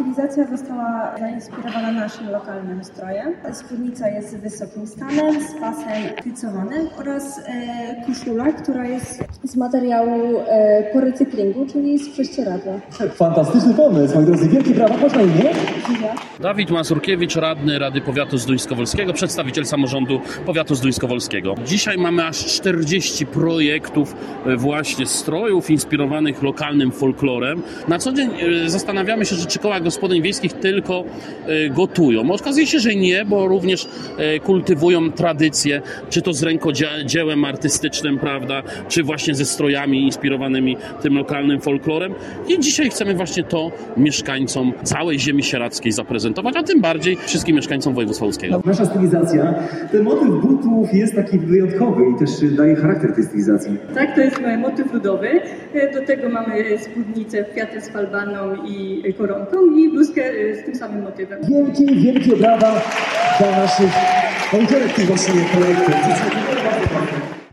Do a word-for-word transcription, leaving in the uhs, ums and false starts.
Stylizacja została zainspirowana naszym lokalnym strojem. Spódnica jest z wysokim stanem, z pasem piecowanym oraz e, koszula, która jest z materiału e, po recyklingu, czyli z prześcieradła. Fantastyczny pomysł, moi drodzy. Wielkie brawa. Masz na imię? Dawid Mazurkiewicz, radny Rady Powiatu Zduńskowolskiego, przedstawiciel samorządu Powiatu Zduńskowolskiego. Dzisiaj mamy aż czterdzieści projektów właśnie strojów inspirowanych lokalnym folklorem. Na co dzień zastanawiamy się, że czy koła gospodyń wiejskich tylko gotują. Okazuje się, że nie, bo również kultywują tradycje, czy to z rękodziełem artystycznym, prawda, czy właśnie ze strojami inspirowanymi tym lokalnym folklorem. I dzisiaj chcemy właśnie to mieszkańcom całej ziemi sieradzkiej zaprezentować, a tym bardziej wszystkim mieszkańcom województwa łódzkiego. Nasza stylizacja, ten motyw butów jest taki wyjątkowy i też daje charakter tej stylizacji. Tak, to jest motyw ludowy. Do tego mamy spódnicę, kwiaty z falbaną i koronką i bluzkę z tym samym motywem. Wielkie, wielkie brawa dla naszych autorek tych właśnie projektów.